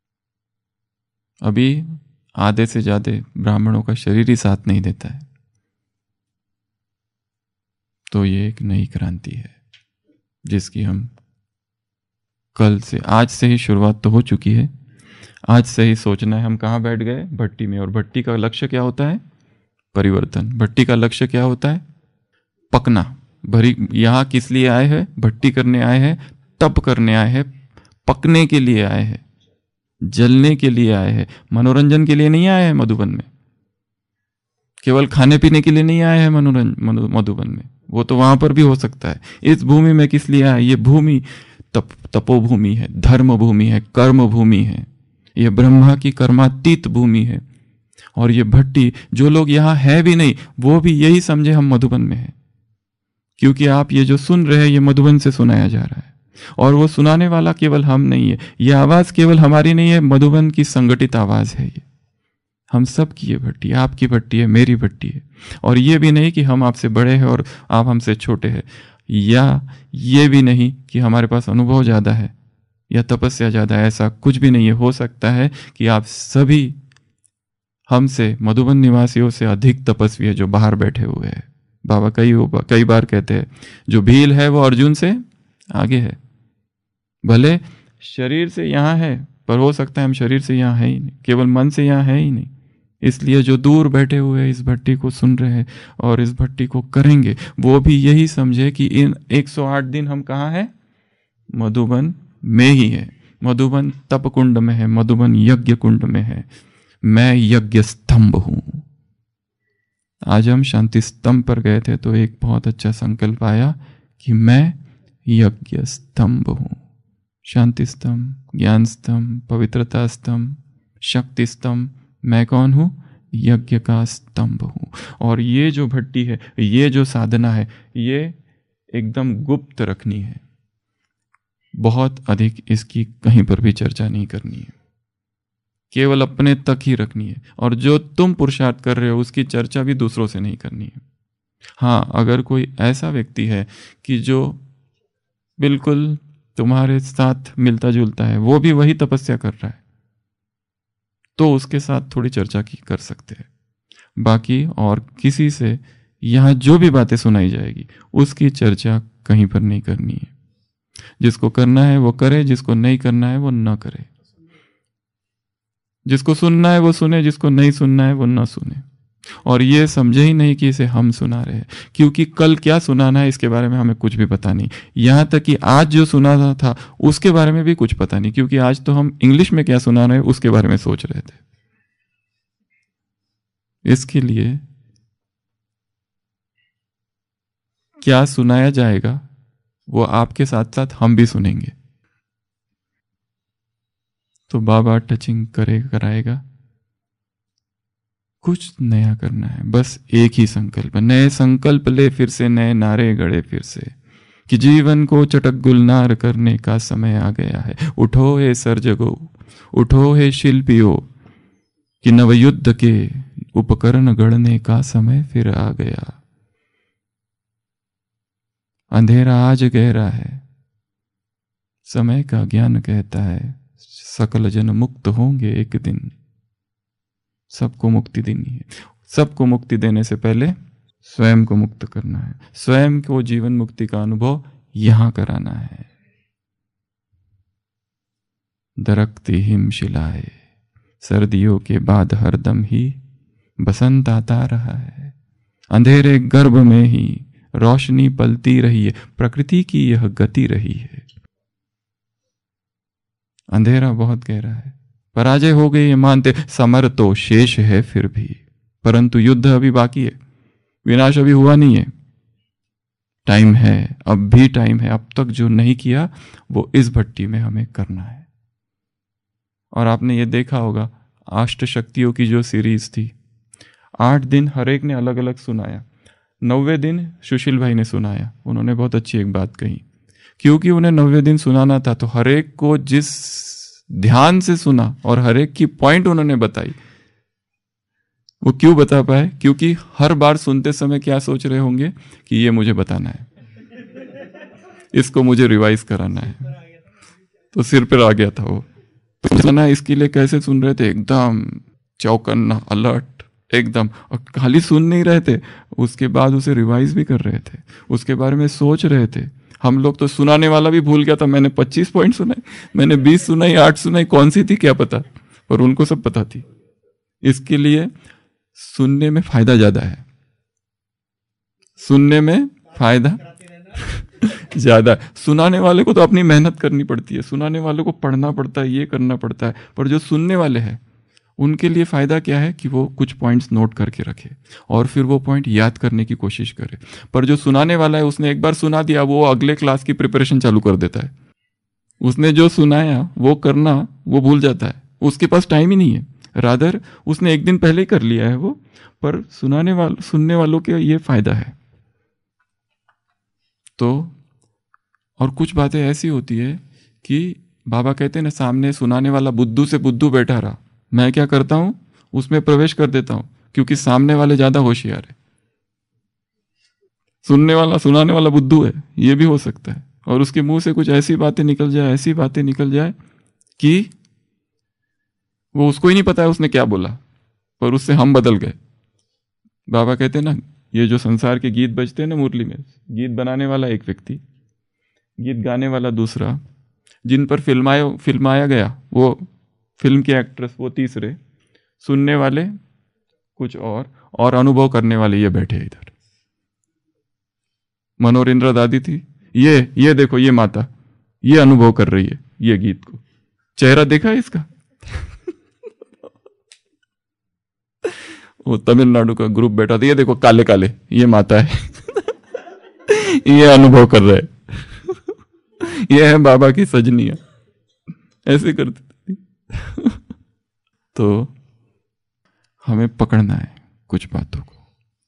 अभी आधे से ज्यादा ब्राह्मणों का शरीर ही साथ नहीं देता है, तो ये एक नई क्रांति है जिसकी हम कल से, आज से ही शुरुआत तो हो चुकी है। आज से ही सोचना है हम कहाँ बैठ गए, भट्टी में। और भट्टी का लक्ष्य क्या होता है? परिवर्तन। भट्टी का लक्ष्य क्या होता है? पकना। भरी यहां किस लिए आए हैं? भट्टी करने आए हैं, तप करने आए हैं, पकने के लिए आए हैं, जलने के लिए आए हैं। मनोरंजन के लिए नहीं आए हैं मधुबन में, केवल खाने पीने के लिए नहीं आए हैं मनोरंजन मधुबन में, वो तो वहां पर भी हो सकता है। इस भूमि में किस लिए आए? ये भूमि तप तपोभूमि है, धर्म भूमि है, कर्म भूमि है, ये ब्रह्मा की कर्मातीत भूमि है। और ये भट्टी, जो लोग यहाँ है भी नहीं, वो भी यही समझे हम मधुबन में हैं, क्योंकि आप ये जो सुन रहे हैं ये मधुबन से सुनाया जा रहा है। और वो सुनाने वाला केवल हम नहीं है, ये आवाज केवल हमारी नहीं है, मधुबन की संगठित आवाज है। ये हम सब की ये भट्टी, आपकी भट्टी है, मेरी भट्टी है। और ये भी नहीं कि हम आपसे बड़े हैं और आप हमसे छोटे हैं, या ये भी नहीं कि हमारे पास अनुभव ज्यादा है या तपस्या ज्यादा है, ऐसा कुछ भी नहीं है। हो सकता है कि आप सभी हमसे, मधुबन निवासियों से अधिक तपस्वी है जो बाहर बैठे हुए हैं। बाबा कई कई बार कहते हैं, जो भील है वो अर्जुन से आगे है। भले शरीर से यहाँ है, पर हो सकता है हम शरीर से यहाँ है ही नहीं, केवल मन से यहाँ है ही नहीं। इसलिए जो दूर बैठे हुए इस भट्टी को सुन रहे हैं और इस भट्टी को करेंगे, वो भी यही समझे कि इन एक सौ आठ दिन हम कहाँ हैं? मधुबन में ही है। मधुबन तप कुंड में है, मधुबन यज्ञ कुंड में है। मैं यज्ञ स्तंभ हूं। आज हम शांति स्तंभ पर गए थे तो एक बहुत अच्छा संकल्प आया कि मैं यज्ञ स्तंभ हूं। शांति स्तंभ, ज्ञान स्तंभ, पवित्रता स्तंभ, शक्ति स्तंभ। मैं कौन हूं? यज्ञ का स्तंभ हूं। और ये जो भट्टी है, ये जो साधना है, ये एकदम गुप्त रखनी है। बहुत अधिक इसकी कहीं पर भी चर्चा नहीं करनी है, केवल अपने तक ही रखनी है। और जो तुम पुरुषार्थ कर रहे हो उसकी चर्चा भी दूसरों से नहीं करनी है। हाँ, अगर कोई ऐसा व्यक्ति है कि जो बिल्कुल तुम्हारे साथ मिलता जुलता है, वो भी वही तपस्या कर रहा है, तो उसके साथ थोड़ी चर्चा की कर सकते हैं। बाकी और किसी से यहाँ जो भी बातें सुनाई जाएगी उसकी चर्चा कहीं पर नहीं करनी है। जिसको करना है वो करे, जिसको नहीं करना है वो न करे। जिसको सुनना है वो सुने, जिसको नहीं सुनना है वो न सुने। और ये समझे ही नहीं कि इसे हम सुना रहे हैं, क्योंकि कल क्या सुनाना है इसके बारे में हमें कुछ भी पता नहीं। यहां तक कि आज जो सुनाना था उसके बारे में भी कुछ पता नहीं, क्योंकि आज तो हम इंग्लिश में क्या सुना रहे हैं उसके बारे में सोच रहे थे। इसके लिए क्या सुनाया जाएगा वो आपके साथ साथ हम भी सुनेंगे। तो बाबा टचिंग करे कराएगा, कुछ नया करना है, बस एक ही संकल्प। नए संकल्प ले फिर से, नए नारे गढ़े फिर से, कि जीवन को चटक गुलनार करने का समय आ गया है। उठो हे सर्जगो, उठो हे शिल्पियों, कि नवयुद्ध के उपकरण गढ़ने का समय फिर आ गया। अंधेरा आज गहरा है, समय का ज्ञान कहता है सकल जन मुक्त होंगे एक दिन। सबको मुक्ति देनी है। सबको मुक्ति देने से पहले स्वयं को मुक्त करना है। स्वयं को जीवन मुक्ति का अनुभव यहां कराना है। दरकती हिमशिलाए, सर्दियों के बाद हरदम ही बसंत आता रहा है। अंधेरे गर्भ में ही रोशनी पलती रही है, प्रकृति की यह गति रही है। अंधेरा बहुत गहरा है, पराजय हो गई ये मानते, समर तो शेष है फिर भी, परंतु युद्ध अभी बाकी है, विनाश अभी हुआ नहीं है। टाइम है, अब भी टाइम है। अब तक जो नहीं किया वो इस भट्टी में हमें करना है। और आपने ये देखा होगा अष्ट शक्तियों की जो सीरीज थी, आठ दिन हर एक ने अलग अलग सुनाया, नौवे दिन सुशील भाई ने सुनाया। उन्होंने बहुत अच्छी एक बात कही, क्योंकि उन्हें नौवे दिन सुनाना था तो हर एक को जिस ध्यान से सुना और हर एक की पॉइंट उन्होंने बताई। वो क्यों बता पाए? क्योंकि हर बार सुनते समय क्या सोच रहे होंगे कि ये मुझे बताना है, इसको मुझे रिवाइज कराना है, तो सिर पर आ गया था वो। तो सुना इसके लिए कैसे सुन रहे थे, एकदम चौकन्ना, अलर्ट एकदम। और खाली सुन नहीं रहे थे, उसके बाद उसे रिवाइज भी कर रहे थे, उसके बारे में सोच रहे थे। हम लोग तो सुनाने वाला भी भूल गया था, मैंने पच्चीस पॉइंट सुनाए, मैंने बीस सुनाई, आठ सुनाई, कौन सी थी क्या पता, पर उनको सब पता थी। इसके लिए सुनने में फायदा ज्यादा है, सुनने में फायदा ज्यादा। सुनाने वाले को तो अपनी मेहनत करनी पड़ती है, सुनाने वाले को पढ़ना पड़ता है, ये करना पड़ता है, पर जो सुनने वाले हैं उनके लिए फायदा क्या है कि वो कुछ पॉइंट्स नोट करके रखे और फिर वो पॉइंट याद करने की कोशिश करे। पर जो सुनाने वाला है उसने एक बार सुना दिया, वो अगले क्लास की प्रिपरेशन चालू कर देता है। उसने जो सुनाया वो करना वो भूल जाता है, उसके पास टाइम ही नहीं है। रादर उसने एक दिन पहले ही कर लिया है वो, पर सुनाने वाले सुनने वालों के ये फायदा है। तो और कुछ बातें ऐसी होती है कि बाबा कहते हैं ना, सामने सुनाने वाला बुद्धू से बुद्धू बैठा रहा, मैं क्या करता हूं उसमें प्रवेश कर देता हूं, क्योंकि सामने वाले ज्यादा होशियार है। सुनने वाला सुनाने वाला बुद्धू है, ये भी हो सकता है, और उसके मुंह से कुछ ऐसी बातें निकल जाए, ऐसी बातें निकल जाए कि वो उसको ही नहीं पता है उसने क्या बोला, पर उससे हम बदल गए। बाबा कहते हैं ना, ये जो संसार के गीत बजते हैं ना मुरली में, गीत बनाने वाला एक व्यक्ति, गीत गाने वाला दूसरा, जिन पर फिल्माया फिल्माया गया वो फिल्म के एक्ट्रेस वो तीसरे, सुनने वाले कुछ और और अनुभव करने वाले ये बैठे इधर। मनोहर इंद्रा दादी थी, ये ये देखो ये माता ये अनुभव कर रही है ये गीत को, चेहरा देखा है इसका वो तमिलनाडु का ग्रुप बैठा था, ये देखो काले काले ये माता है ये अनुभव कर रहे हैं ये है बाबा की सजनिया, ऐसे करती थी तो हमें पकड़ना है कुछ बातों को,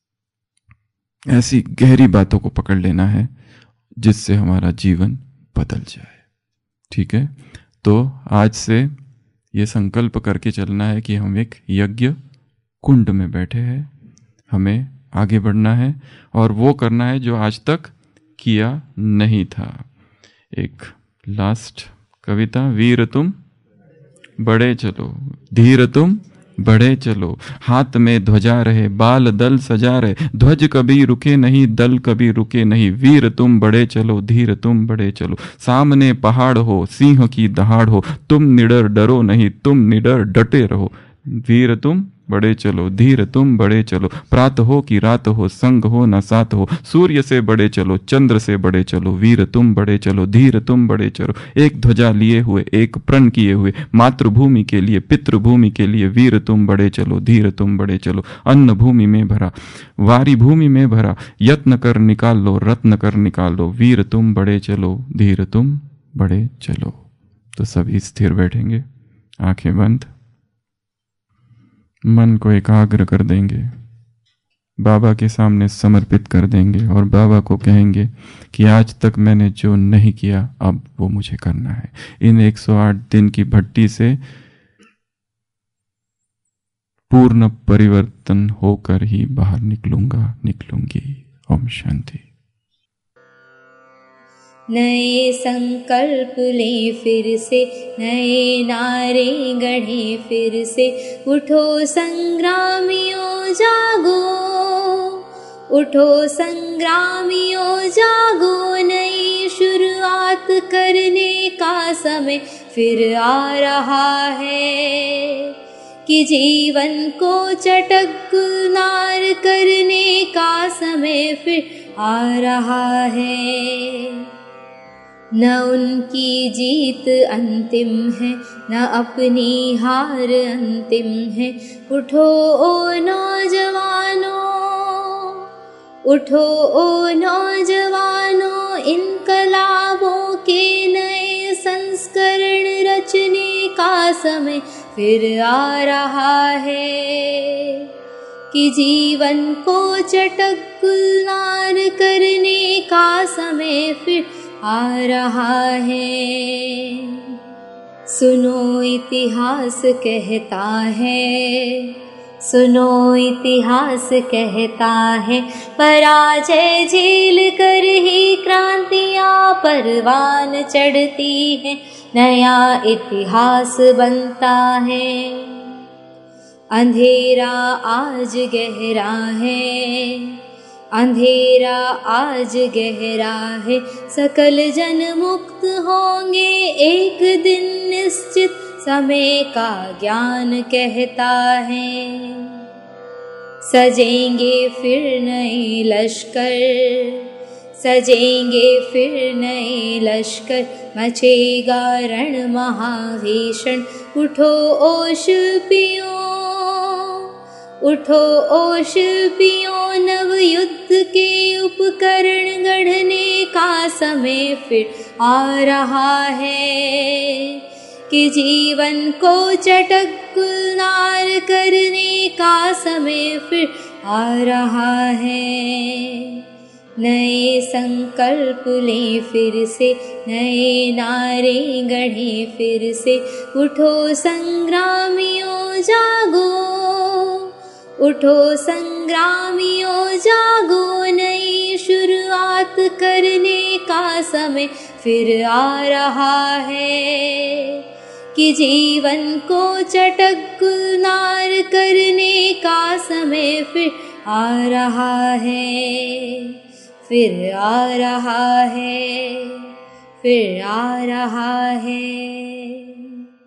ऐसी गहरी बातों को पकड़ लेना है जिससे हमारा जीवन बदल जाए। ठीक है, तो आज से ये संकल्प करके चलना है कि हम एक यज्ञ कुंड में बैठे हैं, हमें आगे बढ़ना है और वो करना है जो आज तक किया नहीं था। एक लास्ट कविता, वीर तुम बढ़े चलो, धीर तुम बढ़े चलो, हाथ में ध्वजा रहे, बाल दल सजा रहे, ध्वज कभी रुके नहीं, दल कभी रुके नहीं, वीर तुम बढ़े चलो, धीर तुम बढ़े चलो, सामने पहाड़ हो, सिंह की दहाड़ हो, तुम निडर डरो नहीं, तुम निडर डटे रहो, वीर तुम बढ़े चलो, धीर तुम बढ़े चलो, प्रात हो कि रात हो, संग हो न साथ हो, सूर्य से बढ़े चलो, चंद्र से बढ़े चलो, वीर तुम बढ़े चलो, धीर तुम बढ़े चलो, एक ध्वजा लिए हुए, एक प्रण किए हुए, मातृभूमि के लिए, पितृभूमि के लिए, वीर तुम बढ़े चलो, धीर तुम बढ़े चलो, अन्न भूमि में भरा, वारी भूमि में भरा, यत्न कर निकाल लो, रत्न कर निकाल लो, वीर तुम बढ़े चलो, धीर तुम बढ़े चलो। तो सभी स्थिर बैठेंगे, आंखें बंद, मन को एकाग्र कर देंगे, बाबा के सामने समर्पित कर देंगे और बाबा को कहेंगे कि आज तक मैंने जो नहीं किया अब वो मुझे करना है। इन एक सौ आठ दिन की भट्टी से पूर्ण परिवर्तन होकर ही बाहर निकलूंगा, निकलूंगी। ओम शांति। नए संकल्प ले फिर से, नए नारे गढ़े फिर से, उठो संग्रामियों जागो, उठो संग्रामियों जागो, नई शुरुआत करने का समय फिर आ रहा है, कि जीवन को चटक गुलजार करने का समय फिर आ रहा है। न उनकी जीत अंतिम है, न अपनी हार अंतिम है, उठो ओ नौजवानों, उठो ओ नौजवानों, इनकलाबों के नए संस्करण रचने का समय फिर आ रहा है, कि जीवन को चटक गुलजार करने का समय फिर आ रहा है। सुनो इतिहास कहता है, सुनो इतिहास कहता है, पराजय झेल कर ही क्रांतियाँ परवान चढ़ती है, नया इतिहास बनता है। अंधेरा आज गहरा है, अंधेरा आज गहरा है, सकल जन मुक्त होंगे एक दिन निश्चित, समय का ज्ञान कहता है। सजेंगे फिर नए लश्कर, सजेंगे फिर नए लश्कर, मचेगा रण महाभीषण। उठो ओ शिल्पियों, उठो ओ शिल्पियों, नव युद्ध के उपकरण गढ़ने का समय फिर आ रहा है, कि जीवन को चटक गुलजार करने का समय फिर आ रहा है। नए संकल्प लें फिर से, नए नारे गढ़ें फिर से, उठो संग्रामियों जागो, उठो संग्रामियों जागो, नई शुरुआत करने का समय फिर आ रहा है, कि जीवन को चटक गुलजार करने का समय फिर आ रहा है, फिर आ रहा है, फिर आ रहा है।